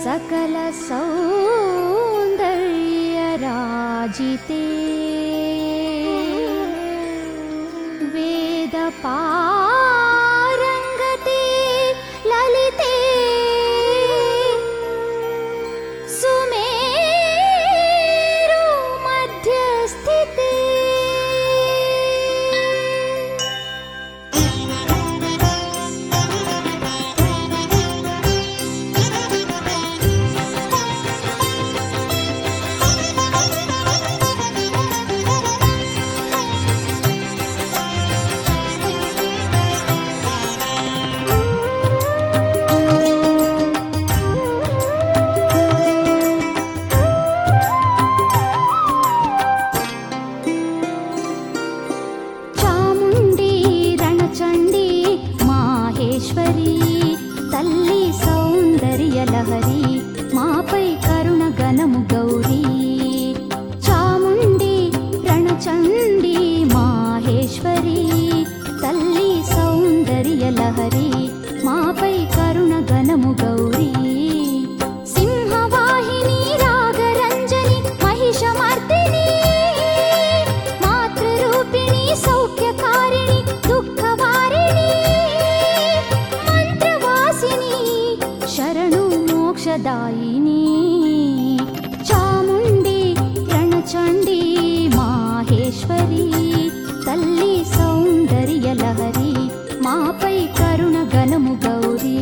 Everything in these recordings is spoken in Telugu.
सकल सौन्दर्यराजिते वेद पारंगते ललिते सुमेरु मध्यस्थिते తల్లి సౌందర్య లహరి మాపై కరుణ గణము గౌరీ చాముండి రణచండి మాహేశ్వరి తల్లి సౌందర్య లహరి మాపై కరుణ గణము గౌరీ సింహవాహిని రాగరంజని మహిషమర్దిని మాతృరూపిణి సౌఖ్యకారిణి దుఃఖవారిణి శరణు మోక్షదాయిని చాముండి రణచండి మాహేశ్వరి తల్లి సౌందర్య లహరి మాపై కరుణ గణము గౌరీ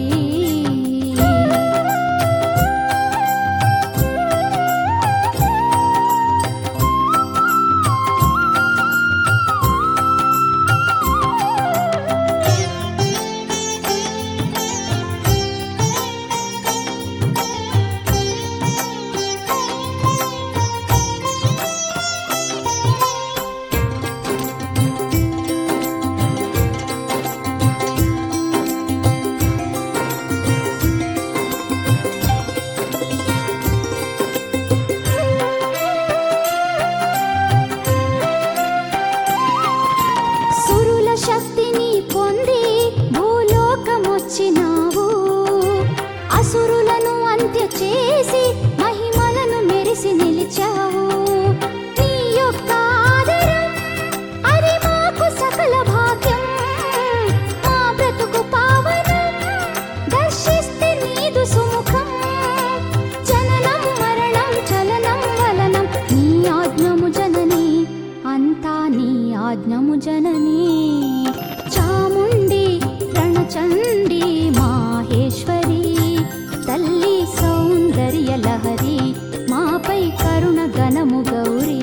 శక్తిని పొంది భూలోకమొచ్చినావు అసురులను అంత్య చేసి మహిమలను మెరిసి నిలిచావు నీ యొక్క ఆదరం అది మాకు సకల భాగ్యం మా బ్రతుకు పావనం దర్శిస్తే నీదు సుముఖం జననం మరణం చలనం వలనం నీ ఆజ్ఞము జనని అంతా నీ ఆజ్ఞము జనని చాముండి రణచండి మాహేశ్వరి తల్లి సౌందర్య లహరి మాపై కరుణ గణము గౌరీ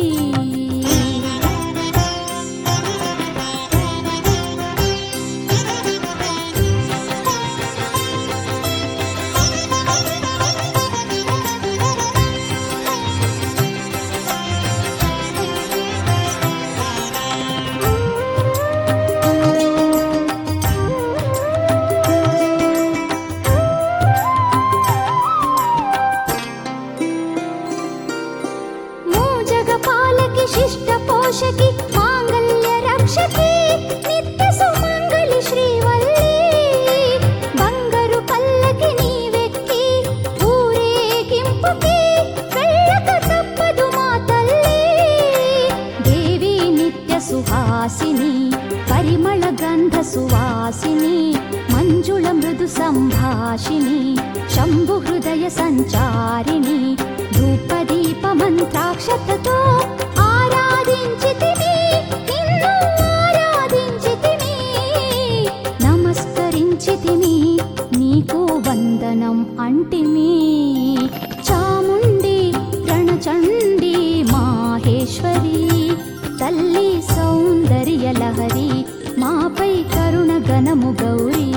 शिष्ट पोषकी मांगल्य रक्षकी नित्य सुमंगली श्रीवल्ली बंगरु पल्लकी नीवेक्की ऊरेगिंपुकी వెళ్ళక తప్పదు మా తల్లి దేవి నిత్య సుహాసిని పరిమళ గంధ సువాసిని మంజుళ మృదు సంభాషిని శంభు హృదయ సంచారిణి ధూపదీప మంత్రాక్షతతో ఆరాధించితిమి నిన్ను ఆరాధించితిమి నమస్కరించితిమి నీకు వందనం అంటిమి చాముండి రణచండి మాహేశ్వరి తల్లి సౌందర్య లహరి మాపై కరుణ గణము గౌరీ